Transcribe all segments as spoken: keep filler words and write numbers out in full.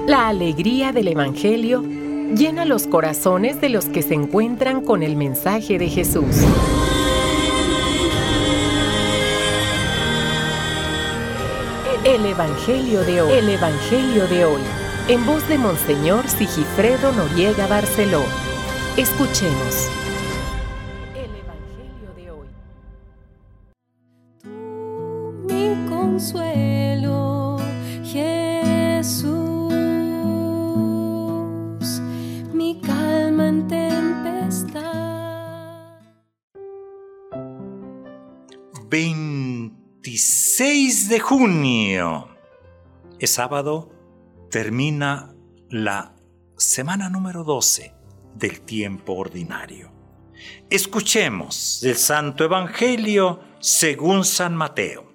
La alegría del Evangelio llena los corazones de los que se encuentran con el mensaje de Jesús. El Evangelio de hoy. El Evangelio de hoy. En voz de Monseñor Sigifredo Noriega Barceló. Escuchemos. El Evangelio de hoy. Tú, mi consuelo, Jesús, mi calma en tempestad. veintiséis de junio. Es sábado, termina la semana número doce del tiempo ordinario. Escuchemos el Santo Evangelio según San Mateo.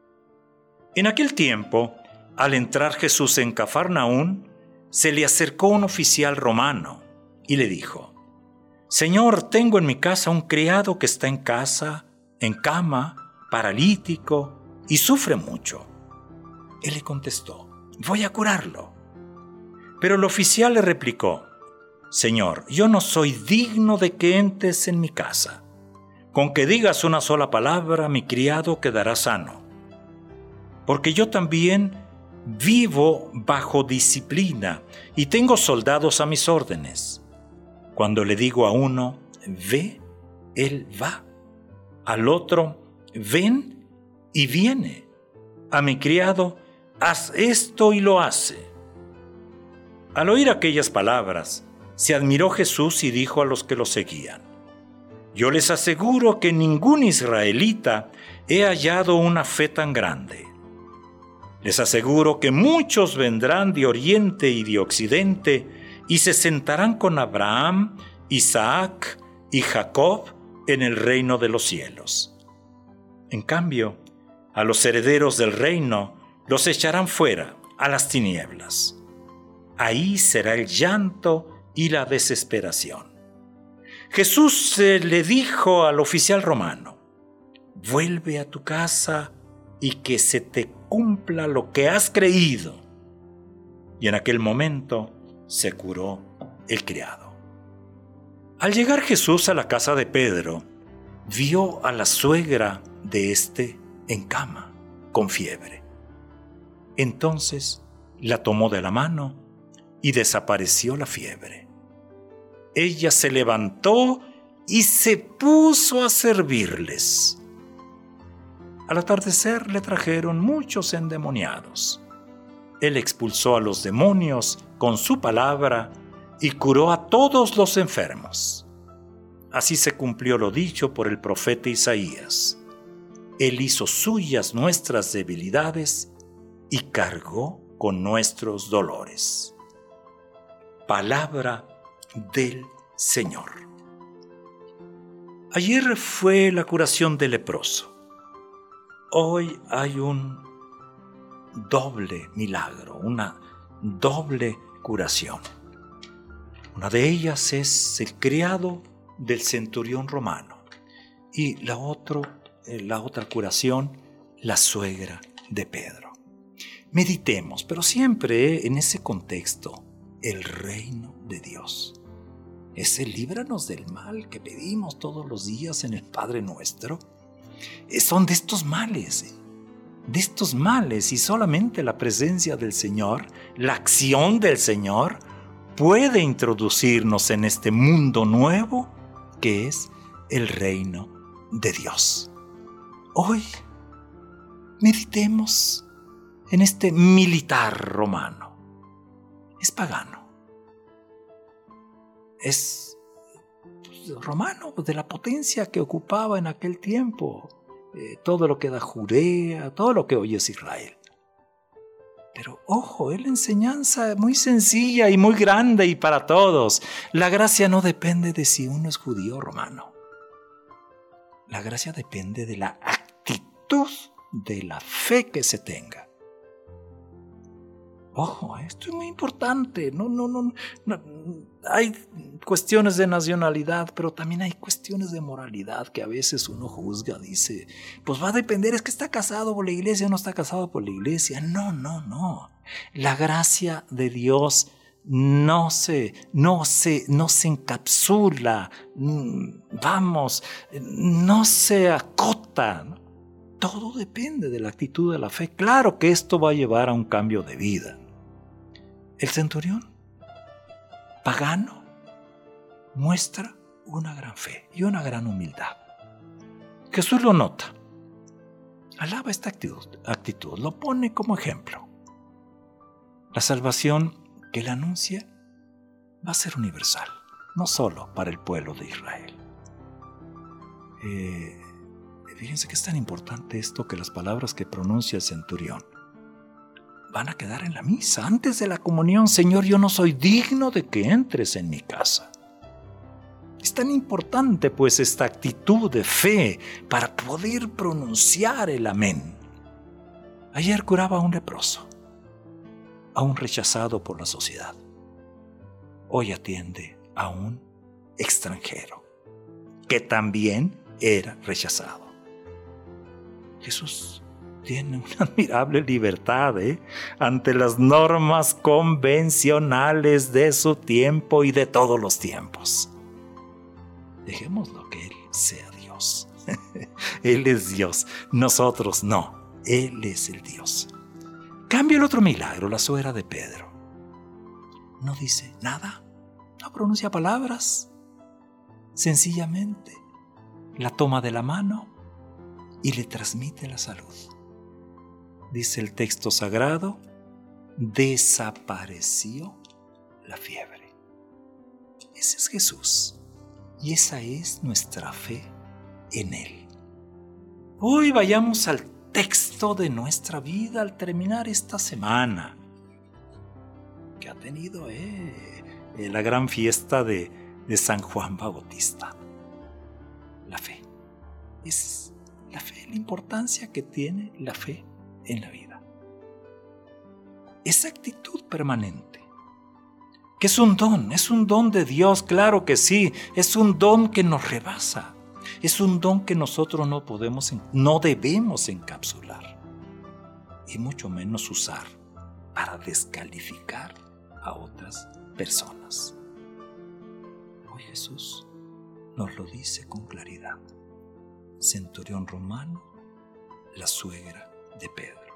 En aquel tiempo, al entrar Jesús en Cafarnaún, se le acercó un oficial romano y le dijo: Señor, tengo en mi casa un criado que está en casa, en cama, paralítico y sufre mucho. Él le contestó: voy a curarlo. Pero el oficial le replicó: Señor, yo no soy digno de que entres en mi casa. Con que digas una sola palabra, mi criado quedará sano. Porque yo también vivo bajo disciplina y tengo soldados a mis órdenes. Cuando le digo a uno, ve, él va. Al otro, ven y viene. A mi criado, haz esto y lo hace. Al oír aquellas palabras, se admiró Jesús y dijo a los que lo seguían: Yo les aseguro que ningún israelita he hallado una fe tan grande. Les aseguro que muchos vendrán de oriente y de occidente y se sentarán con Abraham, Isaac y Jacob en el reino de los cielos. En cambio, a los herederos del reino los echarán fuera, a las tinieblas. Ahí será el llanto y la desesperación. Jesús eh, le dijo al oficial romano: vuelve a tu casa y que se te cumpla lo que has creído. Y en aquel momento se curó el criado. Al llegar Jesús a la casa de Pedro, vio a la suegra de éste en cama, con fiebre. Entonces la tomó de la mano y desapareció la fiebre. Ella se levantó y se puso a servirles. Al atardecer le trajeron muchos endemoniados. Él expulsó a los demonios con su palabra y curó a todos los enfermos. Así se cumplió lo dicho por el profeta Isaías. Él hizo suyas nuestras debilidades y cargó con nuestros dolores. Palabra del Señor. Ayer fue la curación del leproso. Hoy hay un doble milagro, una doble curación. Una de ellas es el criado del centurión romano y la, otro, la otra curación, la suegra de Pedro. Meditemos, pero siempre en ese contexto, el reino de Dios. Ese líbranos del mal que pedimos todos los días en el Padre Nuestro. Son de estos males, de estos males, y solamente la presencia del Señor, la acción del Señor, puede introducirnos en este mundo nuevo que es el reino de Dios. Hoy meditemos en este militar romano. Es pagano. Es romano, de la potencia que ocupaba en aquel tiempo, eh, todo lo que da Judea, todo lo que hoy es Israel. Pero ojo, es la enseñanza muy sencilla y muy grande y para todos. La gracia no depende de si uno es judío o romano. La gracia depende de la actitud, de la fe que se tenga. Ojo, esto es muy importante. No, no, no, no. Hay cuestiones de nacionalidad, pero también hay cuestiones de moralidad que a veces uno juzga, dice, pues va a depender, es que está casado por la iglesia o no está casado por la iglesia. No, no, no. La gracia de Dios no se, no se, no se encapsula, vamos, no se acota. Todo depende de la actitud de la fe. Claro que esto va a llevar a un cambio de vida. El centurión pagano muestra una gran fe y una gran humildad. Jesús lo nota. Alaba esta actitud, actitud, lo pone como ejemplo. La salvación que él anuncia va a ser universal, no solo para el pueblo de Israel. Eh, fíjense que es tan importante esto que las palabras que pronuncia el centurión van a quedar en la misa, antes de la comunión. Señor, yo no soy digno de que entres en mi casa. Es tan importante pues esta actitud de fe para poder pronunciar el amén. Ayer curaba a un leproso, a un rechazado por la sociedad. Hoy atiende a un extranjero que también era rechazado. Jesús tiene una admirable libertad ¿eh? ante las normas convencionales de su tiempo y de todos los tiempos. Dejémoslo que Él sea Dios. Él es Dios, nosotros no. Él es el Dios. Cambia el otro milagro, la suegra de Pedro. No dice nada, no pronuncia palabras. Sencillamente la toma de la mano y le transmite la salud. Dice el texto sagrado, desapareció la fiebre. Ese es Jesús. Y esa es nuestra fe en Él. Hoy vayamos al texto de nuestra vida al terminar esta semana, que ha tenido eh, eh, la gran fiesta de, de San Juan Bautista. La fe. Es la fe, la importancia que tiene la fe en la vida. Esa actitud permanente. Que es un don, es un don de Dios, claro que sí, es un don que nos rebasa, es un don que nosotros no podemos, no debemos encapsular y mucho menos usar para descalificar a otras personas. Hoy Jesús nos lo dice con claridad. Centurión romano, la suegra de Pedro.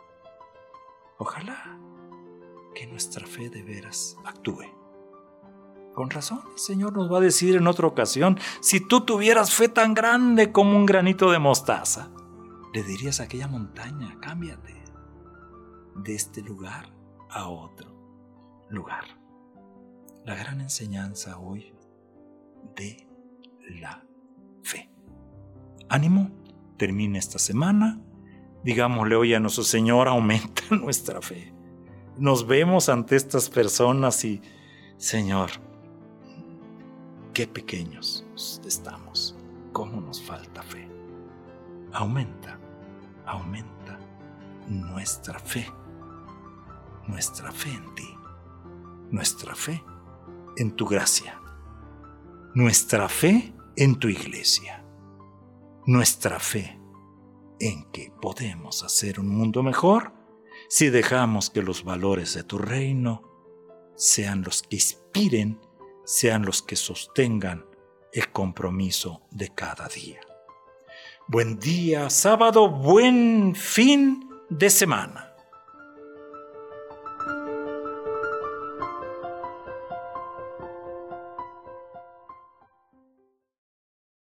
Ojalá que nuestra fe de veras actúe. Con razón, el Señor nos va a decir en otra ocasión, si tú tuvieras fe tan grande como un granito de mostaza, le dirías a aquella montaña, cámbiate de este lugar a otro lugar. La gran enseñanza hoy de la fe. Ánimo, termina esta semana, digámosle hoy a nuestro Señor, aumenta nuestra fe. Nos vemos ante estas personas y, Señor, qué pequeños estamos, cómo nos falta fe. Aumenta, aumenta nuestra fe, nuestra fe en ti, nuestra fe en tu gracia, nuestra fe en tu iglesia, nuestra fe en que podemos hacer un mundo mejor si dejamos que los valores de tu reino sean los que inspiren, sean los que sostengan el compromiso de cada día. Buen día, sábado, buen fin de semana.